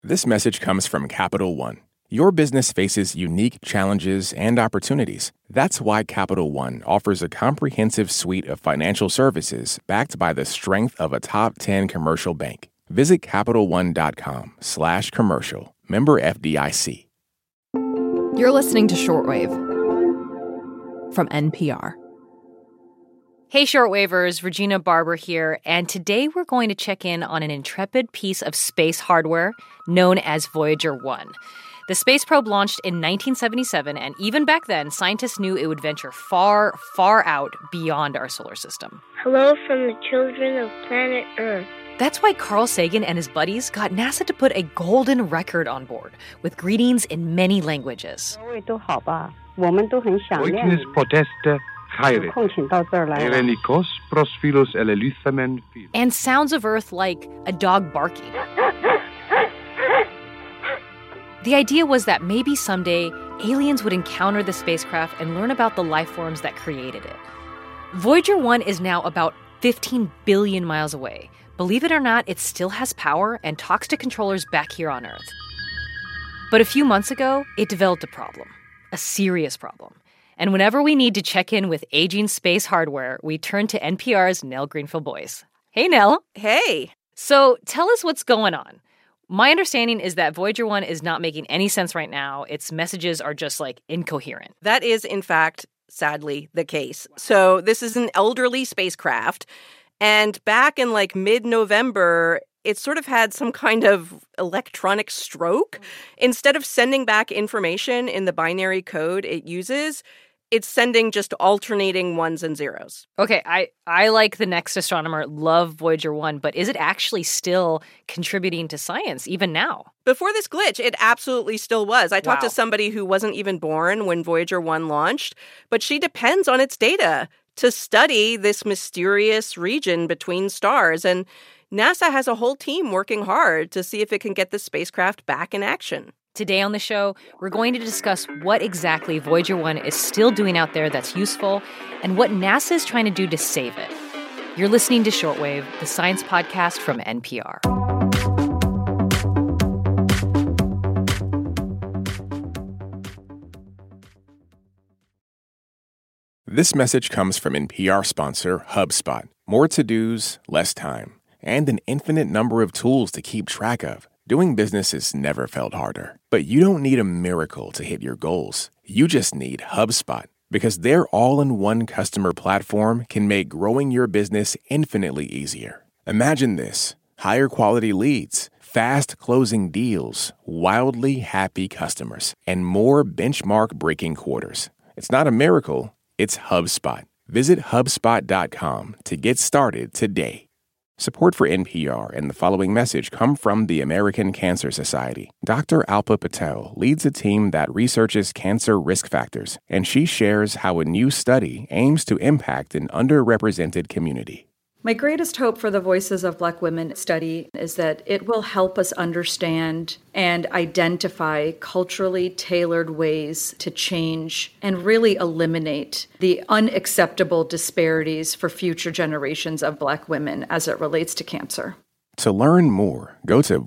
This message comes from Capital One. Your business faces unique challenges and opportunities. That's why Capital One offers a comprehensive suite of financial services backed by the strength of a top 10 commercial bank. Visit CapitalOne.com/commercial. Member FDIC. You're listening to Shortwave from NPR. Hey, Shortwavers, Regina Barber here, and today we're going to check in on an intrepid piece of space hardware known as Voyager 1. The space probe launched in 1977, and even back then, scientists knew it would venture far, far out beyond our solar system. Hello from the children of planet Earth. That's why Carl Sagan and his buddies got NASA to put a golden record on board, with greetings in many languages. Oiknis poteste chaire. Elenikos prosphilos eleluthamen. And sounds of Earth like a dog barking. The idea was that maybe someday aliens would encounter the spacecraft and learn about the life forms that created it. Voyager 1 is now about 15 billion miles away. Believe it or not, it still has power and talks to controllers back here on Earth. But a few months ago, it developed a problem. A serious problem. And whenever we need to check in with aging space hardware, we turn to NPR's Nell Greenfield-Boyce. Hey, Nell. Hey. So tell us what's going on. My understanding is that Voyager 1 is not making any sense right now. Its messages are just, incoherent. That is, in fact, sadly, the case. So this is an elderly spacecraft. And back in, mid-November, it sort of had some kind of electronic stroke. Instead of sending back information in the binary code it uses, it's sending just alternating ones and zeros. Okay, I like the next astronomer, love Voyager 1, but is it actually still contributing to science even now? Before this glitch, it absolutely still was. I talked to somebody who wasn't even born when Voyager 1 launched, but she depends on its data to study this mysterious region between stars. And NASA has a whole team working hard to see if it can get the spacecraft back in action. Today on the show, we're going to discuss what exactly Voyager 1 is still doing out there that's useful and what NASA is trying to do to save it. You're listening to Shortwave, the science podcast from NPR. This message comes from NPR sponsor HubSpot. More to-dos, less time, and an infinite number of tools to keep track of. Doing business has never felt harder. But you don't need a miracle to hit your goals. You just need HubSpot, because their all-in-one customer platform can make growing your business infinitely easier. Imagine this: higher quality leads, fast closing deals, wildly happy customers, and more benchmark-breaking quarters. It's not a miracle, it's HubSpot. Visit HubSpot.com to get started today. Support for NPR and the following message come from the American Cancer Society. Dr. Alpa Patel leads a team that researches cancer risk factors, and she shares how a new study aims to impact an underrepresented community. My greatest hope for the Voices of Black Women study is that it will help us understand and identify culturally tailored ways to change and really eliminate the unacceptable disparities for future generations of Black women as it relates to cancer. To learn more, go to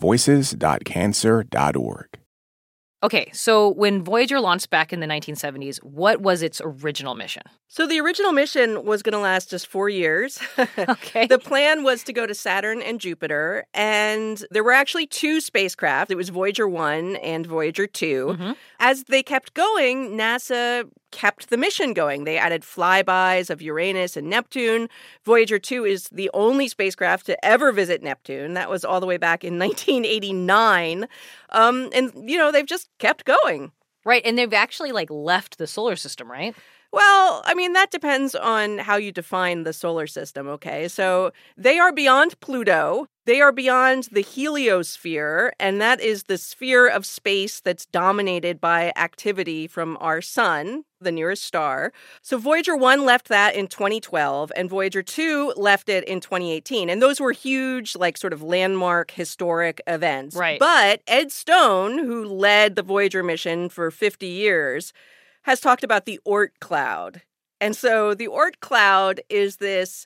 voices.cancer.org. Okay, so when Voyager launched back in the 1970s, what was its original mission? So the original mission was going to last just 4 years. Okay. The plan was to go to Saturn and Jupiter, and there were actually two spacecraft. It was Voyager 1 and Voyager 2. Mm-hmm. As they kept going, NASA kept the mission going. They added flybys of Uranus and Neptune. Voyager 2 is the only spacecraft to ever visit Neptune. That was all the way back in 1989. They've just kept going. Right, and they've actually, left the solar system, right? Well, that depends on how you define the solar system, okay? So they are beyond Pluto. They are beyond the heliosphere, and that is the sphere of space that's dominated by activity from our sun, the nearest star. So Voyager 1 left that in 2012, and Voyager 2 left it in 2018. And those were huge, sort of landmark historic events. Right. But Ed Stone, who led the Voyager mission for 50 years, has talked about the Oort cloud. And so the Oort cloud is this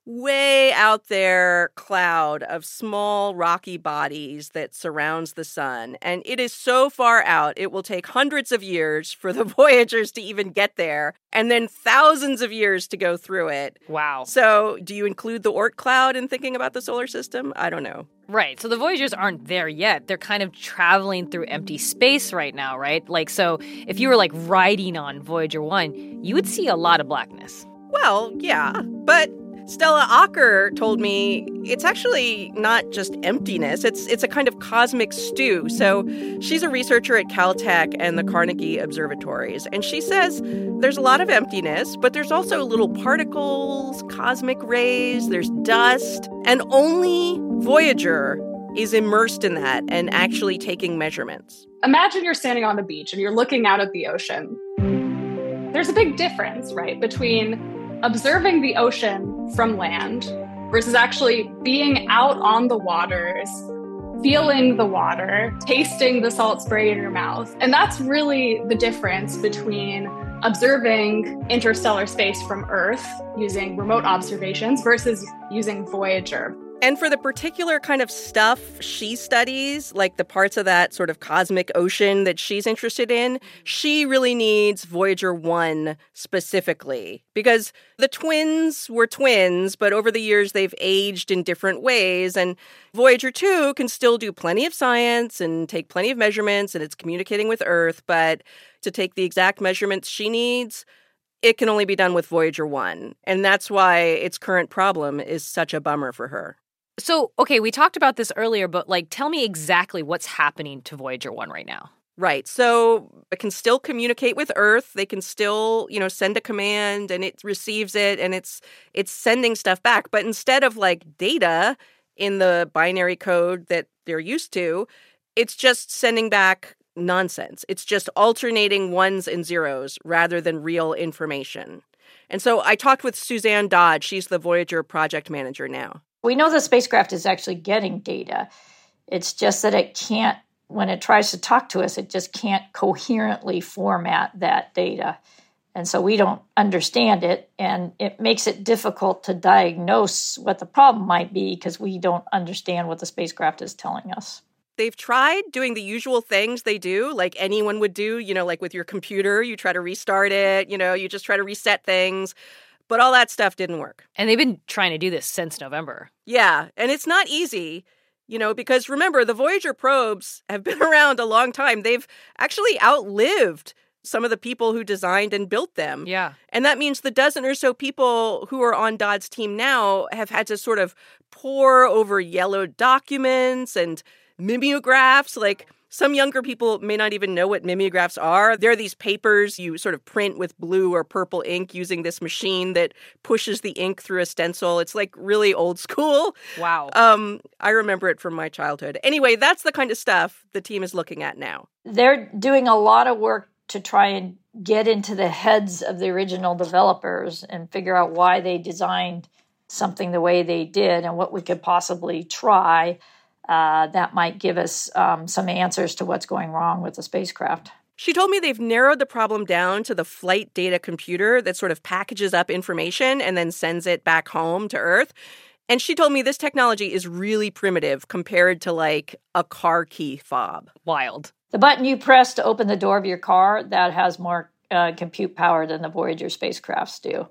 way out there cloud of small rocky bodies that surrounds the sun. And it is so far out, it will take hundreds of years for the Voyagers to even get there, and then thousands of years to go through it. Wow. So do you include the Oort cloud in thinking about the solar system? I don't know. Right. So the Voyagers aren't there yet. They're kind of traveling through empty space right now, right? Like, so if you were like riding on Voyager 1, you would see a lot of blackness. Well, yeah, but Stella Acker told me it's actually not just emptiness. It's a kind of cosmic stew. So she's a researcher at Caltech and the Carnegie Observatories. And she says there's a lot of emptiness, but there's also little particles, cosmic rays, there's dust. And only Voyager is immersed in that and actually taking measurements. Imagine you're standing on the beach and you're looking out at the ocean. There's a big difference, right, between observing the ocean from land versus actually being out on the waters, feeling the water, tasting the salt spray in your mouth. And that's really the difference between observing interstellar space from Earth using remote observations versus using Voyager. And for the particular kind of stuff she studies, like the parts of that sort of cosmic ocean that she's interested in, she really needs Voyager 1 specifically. Because the twins were twins, but over the years they've aged in different ways. And Voyager 2 can still do plenty of science and take plenty of measurements, and it's communicating with Earth. But to take the exact measurements she needs, it can only be done with Voyager 1. And that's why its current problem is such a bummer for her. So, okay, we talked about this earlier, but like, tell me exactly what's happening to Voyager 1 right now. Right. So it can still communicate with Earth. They can still, send a command and it receives it and it's sending stuff back. But instead of like data in the binary code that they're used to, it's just sending back nonsense. It's just alternating ones and zeros rather than real information. And so I talked with Suzanne Dodd. She's the Voyager project manager now. We know the spacecraft is actually getting data. It's just that it can't, when it tries to talk to us, it just can't coherently format that data. And so we don't understand it, and it makes it difficult to diagnose what the problem might be because we don't understand what the spacecraft is telling us. They've tried doing the usual things they do, like anyone would do, like with your computer, you try to restart it, you just try to reset things. But all that stuff didn't work. And they've been trying to do this since November. Yeah, and it's not easy, because remember, the Voyager probes have been around a long time. They've actually outlived some of the people who designed and built them. Yeah. And that means the dozen or so people who are on Dodd's team now have had to sort of pore over yellowed documents and mimeographs. Like, some younger people may not even know what mimeographs are. They're these papers you sort of print with blue or purple ink using this machine that pushes the ink through a stencil. It's like really old school. Wow. I remember it from my childhood. Anyway, that's the kind of stuff the team is looking at now. They're doing a lot of work to try and get into the heads of the original developers and figure out why they designed something the way they did and what we could possibly try. That might give us some answers to what's going wrong with the spacecraft. She told me they've narrowed the problem down to the flight data computer that sort of packages up information and then sends it back home to Earth. And she told me this technology is really primitive compared to like a car key fob. Wild. The button you press to open the door of your car, that has more compute power than the Voyager spacecrafts do.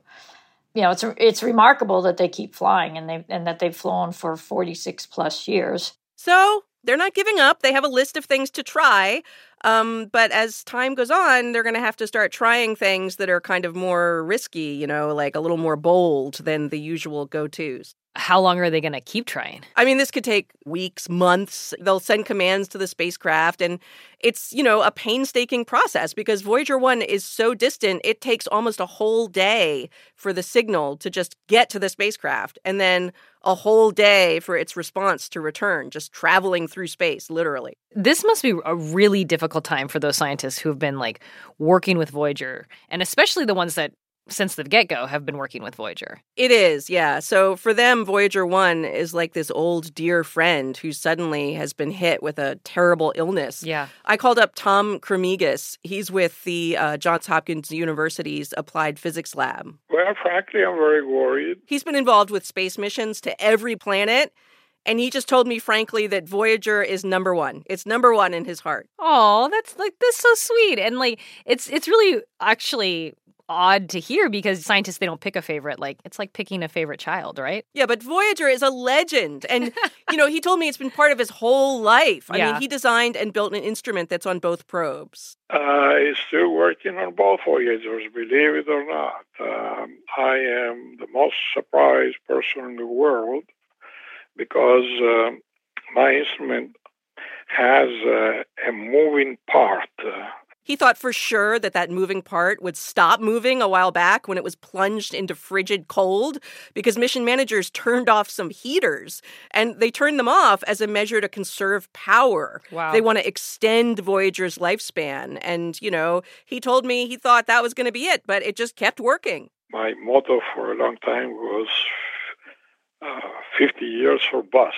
It's remarkable that they keep flying and that they've flown for 46 plus years. So they're not giving up. They have a list of things to try. But as time goes on, they're going to have to start trying things that are kind of more risky, like a little more bold than the usual go-tos. How long are they going to keep trying? I mean, this could take weeks, months. They'll send commands to the spacecraft, and it's, a painstaking process because Voyager 1 is so distant, it takes almost a whole day for the signal to just get to the spacecraft, and then a whole day for its response to return, just traveling through space, literally. This must be a really difficult time for those scientists who have been, working with Voyager, and especially the ones that since the get-go, have been working with Voyager. It is, yeah. So for them, Voyager 1 is like this old dear friend who suddenly has been hit with a terrible illness. Yeah. I called up Tom Kremigas. He's with the Johns Hopkins University's Applied Physics Lab. Well, frankly, I'm very worried. He's been involved with space missions to every planet. And he just told me, frankly, that Voyager is number one. It's number one in his heart. Oh, that's so sweet. And it's really actually odd to hear because scientists, they don't pick a favorite. It's like picking a favorite child, right? Yeah, but Voyager is a legend. And, he told me it's been part of his whole life. I mean, he designed and built an instrument that's on both probes. He's still working on both Voyagers, believe it or not. I am the most surprised person in the world because my instrument has a moving part. He thought for sure that moving part would stop moving a while back when it was plunged into frigid cold because mission managers turned off some heaters. And they turned them off as a measure to conserve power. Wow. They want to extend Voyager's lifespan. And, he told me he thought that was going to be it, but it just kept working. My motto for a long time was 50 years or bust.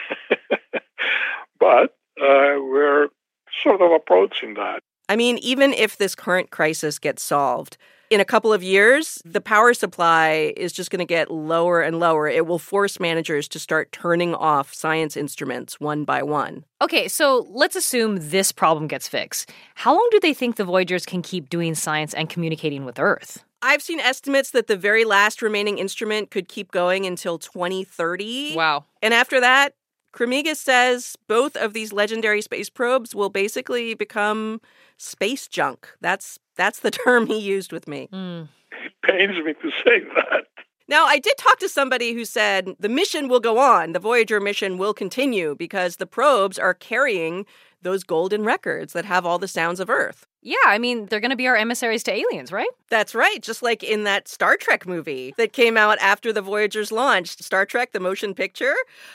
But we're sort of approaching that. I mean, even if this current crisis gets solved, in a couple of years, the power supply is just going to get lower and lower. It will force managers to start turning off science instruments one by one. Okay, so let's assume this problem gets fixed. How long do they think the Voyagers can keep doing science and communicating with Earth? I've seen estimates that the very last remaining instrument could keep going until 2030. Wow. And after that, Kremigas says both of these legendary space probes will basically become space junk. That's the term he used with me. It pains me to say that. Now, I did talk to somebody who said the mission will go on. The Voyager mission will continue because the probes are carrying those golden records that have all the sounds of Earth. Yeah, I mean, they're going to be our emissaries to aliens, right? That's right, just like in that Star Trek movie that came out after the Voyagers launched, Star Trek, the motion picture.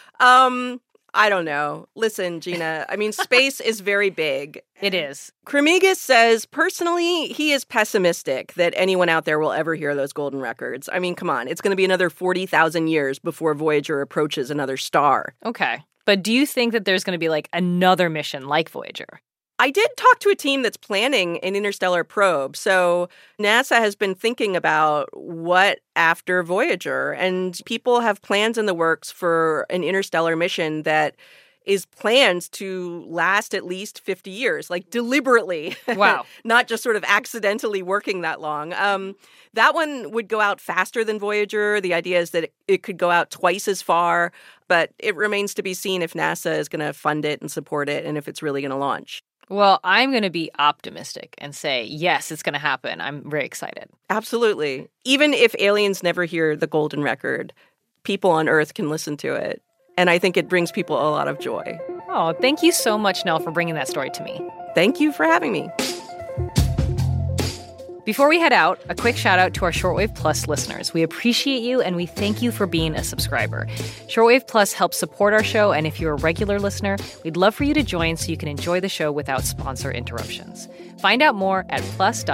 I don't know. Listen, Gina, I mean, space is very big. It is. Kremigas says, personally, he is pessimistic that anyone out there will ever hear those golden records. I mean, come on. It's going to be another 40,000 years before Voyager approaches another star. Okay. But do you think that there's going to be another mission like Voyager? I did talk to a team that's planning an interstellar probe. So NASA has been thinking about what after Voyager, and people have plans in the works for an interstellar mission that is planned to last at least 50 years, deliberately. Wow. Not just sort of accidentally working that long. That one would go out faster than Voyager. The idea is that it could go out twice as far, but it remains to be seen if NASA is going to fund it and support it and if it's really going to launch. Well, I'm going to be optimistic and say, yes, it's going to happen. I'm very excited. Absolutely. Even if aliens never hear the golden record, people on Earth can listen to it. And I think it brings people a lot of joy. Oh, thank you so much, Nell, for bringing that story to me. Thank you for having me. Before we head out, a quick shout out to our Shortwave Plus listeners. We appreciate you and we thank you for being a subscriber. Shortwave Plus helps support our show, and if you're a regular listener, we'd love for you to join so you can enjoy the show without sponsor interruptions. Find out more at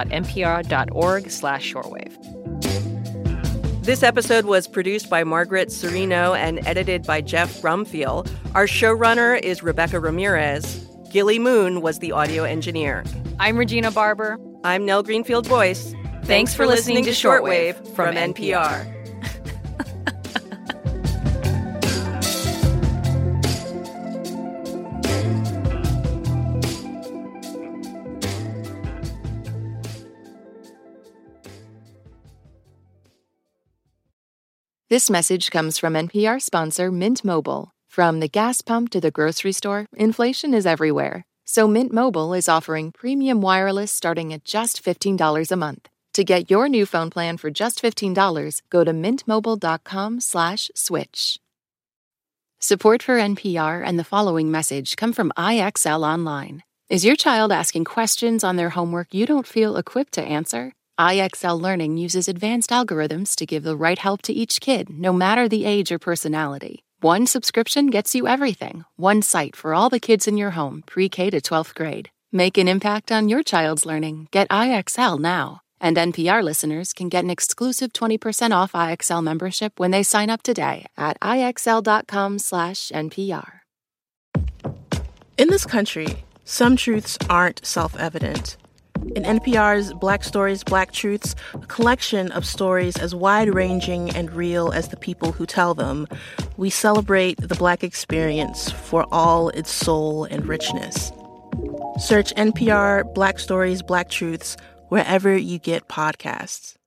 plus.npr.org/shortwave. This episode was produced by Margaret Cirino and edited by Jeff Brumfiel. Our showrunner is Rebecca Ramirez. Gilly Moon was the audio engineer. I'm Regina Barber. I'm Nell Greenfield-Boyce. Thanks for listening to Shortwave from NPR. This message comes from NPR sponsor Mint Mobile. From the gas pump to the grocery store, inflation is everywhere. So Mint Mobile is offering premium wireless starting at just $15 a month. To get your new phone plan for just $15, go to mintmobile.com/switch. Support for NPR and the following message come from IXL Online. Is your child asking questions on their homework you don't feel equipped to answer? IXL Learning uses advanced algorithms to give the right help to each kid, no matter the age or personality. One subscription gets you everything. One site for all the kids in your home, pre-K to 12th grade. Make an impact on your child's learning. Get IXL now. And NPR listeners can get an exclusive 20% off IXL membership when they sign up today at IXL.com/NPR. In this country, some truths aren't self-evident. In NPR's Black Stories, Black Truths, a collection of stories as wide-ranging and real as the people who tell them, we celebrate the Black experience for all its soul and richness. Search NPR Black Stories, Black Truths wherever you get podcasts.